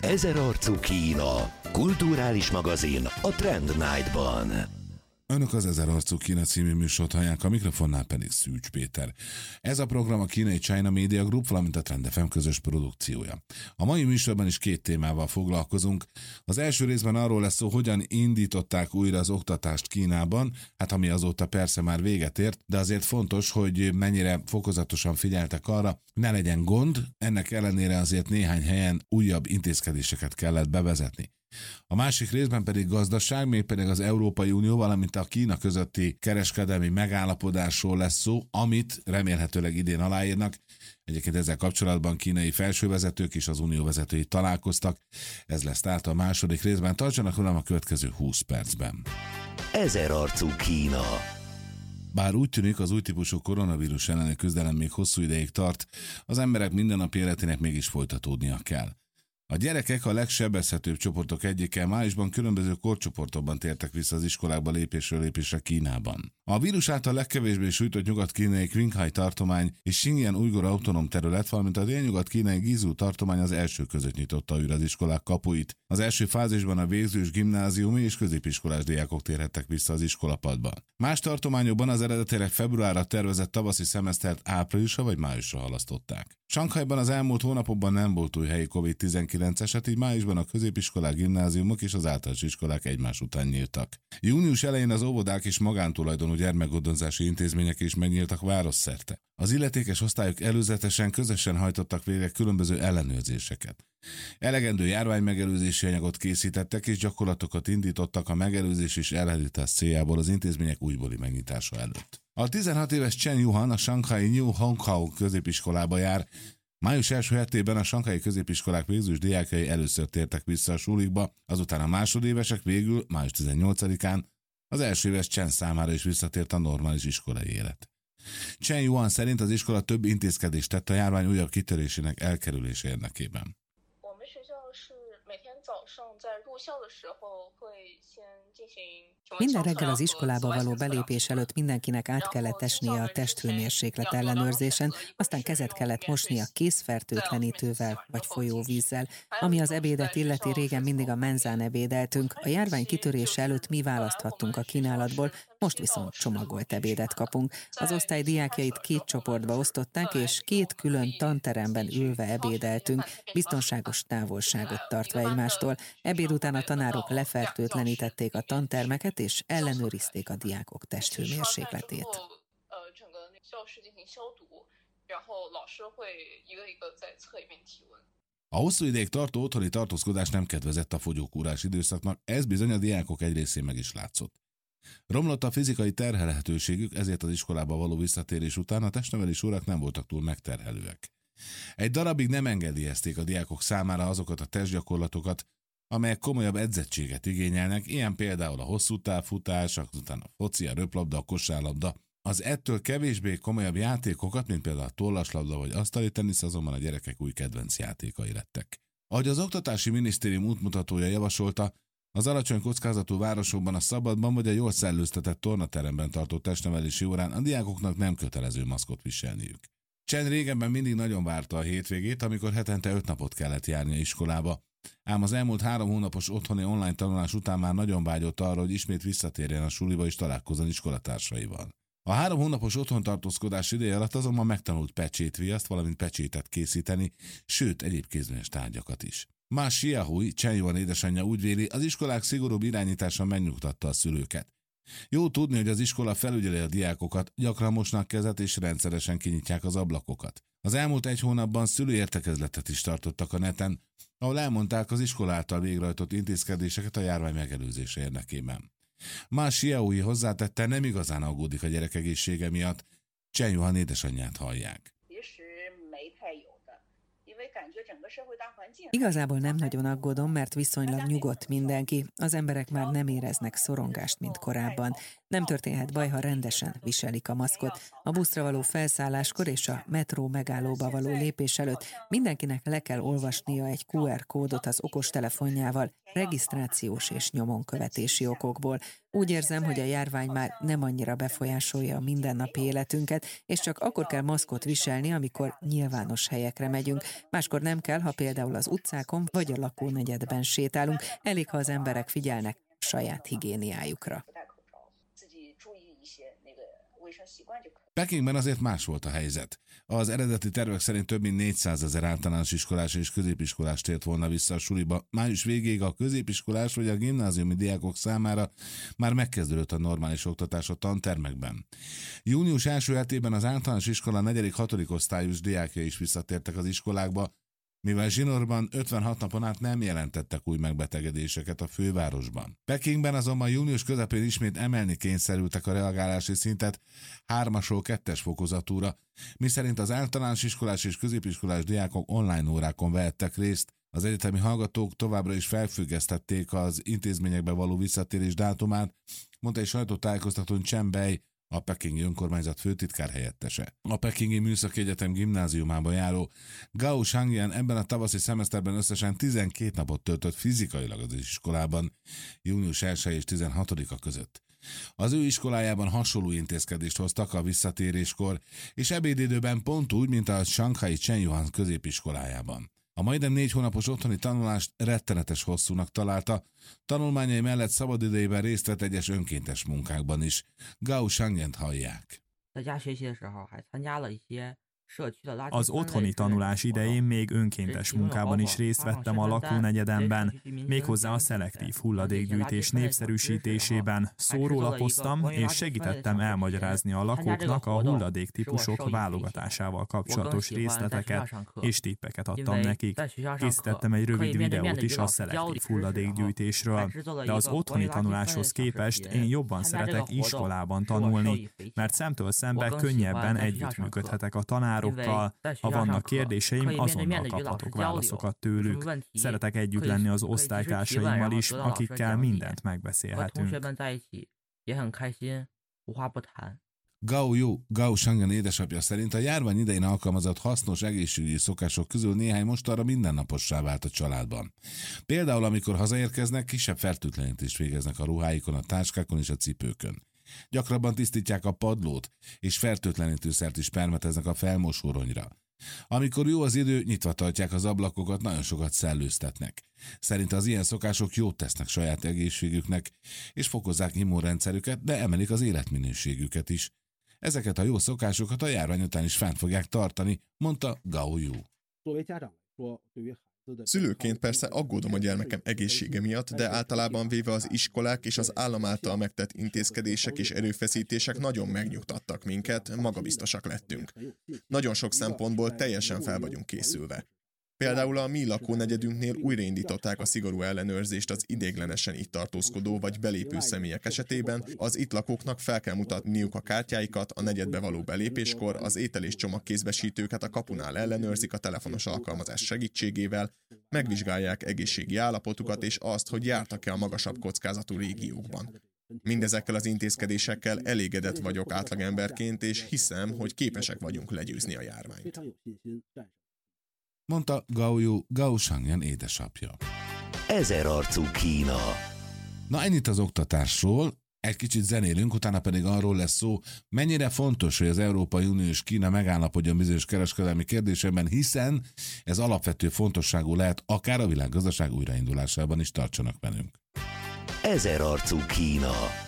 Ezer arcú Kína. Kulturális magazin a Trend Night-ban. Önök az Ezer arcú Kína című műsort hallják, a mikrofonnál pedig Szűcs Péter. Ez a program a kínai China Media Group, valamint a Trend FM közös produkciója. A mai műsorban is két témával foglalkozunk. Az első részben arról lesz szó, hogyan indították újra az oktatást Kínában, hát ami azóta persze már véget ért, de azért fontos, hogy mennyire fokozatosan figyeltek arra, ne legyen gond, ennek ellenére azért néhány helyen újabb intézkedéseket kellett bevezetni. A másik részben pedig gazdaság, mégpedig az Európai Unió, valamint a Kína közötti kereskedelmi megállapodásról lesz szó, amit remélhetőleg idén aláírnak. Egyébként ezzel kapcsolatban kínai felsővezetők és az unió vezetői találkoztak. Ez lesz tehát a második részben. Tartsanak velem a következő 20 percben. Ezer arcú Kína. Bár úgy tűnik, az új típusú koronavírus elleni küzdelem még hosszú ideig tart, az emberek mindennapi életének mégis folytatódnia kell. A gyerekek a legsebezhetőbb csoportok egyike, májusban különböző korcsoportokban tértek vissza az iskolákba lépésről lépésre Kínában. A vírus által legkevésbé sújtott nyugat-kínai Qinghai tartomány és Xinjiang ujgur autonóm terület, valamint a délnyugat-kínai Guizhou tartomány az első között nyitotta újra az iskolák kapuit. Az első fázisban a végzős gimnáziumi és középiskolás diákok térhettek vissza az iskolapadba. Más tartományokban az eredetileg februárra tervezett tavaszi szemesztert áprilisra vagy májusra halasztották. Sanghajban az elmúlt hónapokban nem volt új helyi COVID-19 eset, így májusban a középiskolák, gimnáziumok és az általános iskolák egymás után nyíltak. Június elején az óvodák és magántulajdonú gyermekgondozási intézmények is megnyíltak városszerte. Az illetékes osztályok előzetesen közösen hajtottak végre különböző ellenőrzéseket. Elegendő járványmegelőzési anyagot készítettek és gyakorlatokat indítottak a megelőzés és elhárítás céljából az intézmények újbóli megnyitása előtt. A 16 éves Chen Yuhan a Shanghai New Hongkou középiskolába jár. Május első hetében a sanghai középiskolák végzős diákjai először tértek vissza a sulikba, azután a másodévesek végül május 18-án az első éves Chen számára is visszatért a normális iskolai élet. Chen Yuhan szerint az iskola több intézkedést tett a járvány újabb kitörésének elkerülése érdekében. Minden reggel az iskolába való belépés előtt mindenkinek át kellett esnie a testhőmérséklet ellenőrzésen, aztán kezet kellett mosnia kézfertőtlenítővel vagy folyóvízzel. Ami az ebédet illeti, régen mindig a menzán ebédeltünk, a járvány kitörése előtt mi választhattunk a kínálatból, most viszont csomagolt ebédet kapunk. Az osztály diákjait 2 csoportba osztották, és 2 külön tanteremben ülve ebédeltünk, biztonságos távolságot tartva egymástól. Ebéd után a tanárok lefertőtlenítették a tantermeket, és ellenőrizték a diákok testhőmérsékletét. A hosszú ideig tartó otthoni tartózkodás nem kedvezett a fogyókúrás időszaknak, ez bizony a diákok egy részén meg is látszott. Romlott a fizikai terhelhetőségük, ezért az iskolába való visszatérés után a testnevelés órák nem voltak túl megterhelőek. Egy darabig nem engedélyezték a diákok számára azokat a testgyakorlatokat, amelyek komolyabb edzettséget igényelnek, ilyen például a hosszú távfutás, azután a foci, a röplabda, a kosárlabda. Az ettől kevésbé komolyabb játékokat, mint például a tollaslabda vagy asztali tenisz, azonban a gyerekek új kedvenc játékai lettek. Ahogy az Oktatási Minisztérium útmutatója javasolta, az alacsony kockázatú városokban a szabadban vagy a jól szellőztetett tornateremben tartott testnevelési órán a diákoknak nem kötelező maszkot viselniük. Chen régebben mindig nagyon várta a hétvégét, amikor hetente 5 napot kellett járnia iskolába, ám az elmúlt 3 hónapos otthoni online tanulás után már nagyon vágyott arra, hogy ismét visszatérjen a suliba és találkozzon iskolatársaival. A 3 hónapos otthontartózkodás ideje alatt azonban megtanult pecsétviaszt, valamint pecsétet készíteni, sőt egyéb kézműves tárgyakat is. Ma Xiaohui, Chen Yuhan édesanyja úgy véli, az iskolák szigorúbb irányítása megnyugtatta a szülőket. Jó tudni, hogy az iskola felügyeli a diákokat, gyakran mosnak kezet és rendszeresen kinyitják az ablakokat. Az elmúlt 1 hónapban szülőértekezletet is tartottak a neten, ahol elmondták az iskola által végrehajtott intézkedéseket a járvány megelőzése érdekében. Ma Xiaohui hozzátette, nem igazán aggódik a gyerek egészsége miatt, Chen Yuhan édesanyját hallják. Igazából nem nagyon aggódom, mert viszonylag nyugodt mindenki. Az emberek már nem éreznek szorongást, mint korábban. Nem történhet baj, ha rendesen viselik a maszkot. A buszra való felszálláskor és a metró megállóba való lépés előtt mindenkinek le kell olvasnia egy QR kódot az okostelefonjával, regisztrációs és nyomonkövetési okokból. Úgy érzem, hogy a járvány már nem annyira befolyásolja a mindennapi életünket, és csak akkor kell maszkot viselni, amikor nyilvános helyekre megyünk. Máskor nem kell, ha például az utcákon vagy a lakónegyedben sétálunk. Elég, ha az emberek figyelnek saját higiéniájukra. Pekingben azért más volt a helyzet. Az eredeti tervek szerint több mint 400 000 általános iskolás és középiskolás tért volna vissza a suliba. Május végéig a középiskolás vagy a gimnáziumi diákok számára már megkezdődött a normális oktatás a tantermekben. Június első hetében az általános iskola 4.-6. osztályos diákjai is visszatértek az iskolákba, mivel Zsinorban 56 napon át nem jelentettek új megbetegedéseket a fővárosban. Pekingben azonban június közepén ismét emelni kényszerültek a reagálási szintet 3-asról 2-es fokozatúra, miszerint az általános iskolás és középiskolás diákok online órákon vehettek részt. Az egyetemi hallgatók továbbra is felfüggesztették az intézményekbe való visszatérés dátumát, mondta egy sajtótájékoztatón Chen Bei, a pekingi önkormányzat főtitkár helyettese. A Pekingi Műszaki Egyetem gimnáziumában járó Gao Shangyan ebben a tavaszi szemeszterben összesen 12 napot töltött fizikailag az iskolában, június 1 és 16-a között. Az ő iskolájában hasonló intézkedést hoztak a visszatéréskor, és ebédidőben pont úgy, mint a Shanghai Chenyuan középiskolájában. A majdnem 4 hónapos otthoni tanulást rettenetes hosszúnak találta, tanulmányai mellett szabadidejében részt vett egyes önkéntes munkákban is. Gao Shangyent hallják. Az otthoni tanulás idején még önkéntes munkában is részt vettem a lakónegyedemben, méghozzá a szelektív hulladékgyűjtés népszerűsítésében. Szórólapoztam és segítettem elmagyarázni a lakóknak a hulladéktípusok válogatásával kapcsolatos részleteket, és tippeket adtam nekik. Készítettem egy rövid videót is a szelektív hulladékgyűjtésről, de az otthoni tanuláshoz képest én jobban szeretek iskolában tanulni, mert szemtől szembe könnyebben együttműködhetek a tanárokkal. Ha vannak kérdéseim, azonnal kaphatok válaszokat tőlük. Szeretek együtt lenni az osztálytársaimmal is, akikkel mindent megbeszélhetünk. Gao Shangyan édesapja szerint a járvány idején alkalmazott hasznos egészségügyi szokások közül néhány mostanra mindennapossá vált a családban. Például, amikor hazaérkeznek, kisebb fertőtlenítést végeznek a ruháikon, a táskákon és a cipőkön. Gyakrabban tisztítják a padlót, és fertőtlenítőszert is permeteznek a felmosóronyra. Amikor jó az idő, nyitva tartják az ablakokat, nagyon sokat szellőztetnek. Szerint az ilyen szokások jót tesznek saját egészségüknek, és fokozzák immunrendszerüket, de emelik az életminőségüket is. Ezeket a jó szokásokat a járvány után is fent fogják tartani, mondta Gao Yu. Szülőként persze aggódom a gyermekem egészsége miatt, de általában véve az iskolák és az állam által megtett intézkedések és erőfeszítések nagyon megnyugtattak minket, magabiztosak lettünk. Nagyon sok szempontból teljesen fel vagyunk készülve. Például a mi lakónegyedünknél újraindították a szigorú ellenőrzést az ideiglenesen itt tartózkodó vagy belépő személyek esetében. Az itt lakóknak fel kell mutatniuk a kártyáikat a negyedbe való belépéskor, az étel- és csomagkézbesítőket a kapunál ellenőrzik a telefonos alkalmazás segítségével, megvizsgálják egészségi állapotukat és azt, hogy jártak-e a magasabb kockázatú régiókban. Mindezekkel az intézkedésekkel elégedett vagyok átlagemberként, és hiszem, hogy képesek vagyunk legyőzni a járványt. Mondta Gao Shangyan édesapja. Ezerarcú Kína. Na ennyit az oktatásról, egy kicsit zenélünk, utána pedig arról lesz szó, mennyire fontos, hogy az Európai Unió és Kína megállapodjon bizonyos kereskedelmi kérdésekben, hiszen ez alapvető fontosságú lehet akár a világgazdaság újraindulásában is. Tartsanak velünk. Ezerarcú Kína.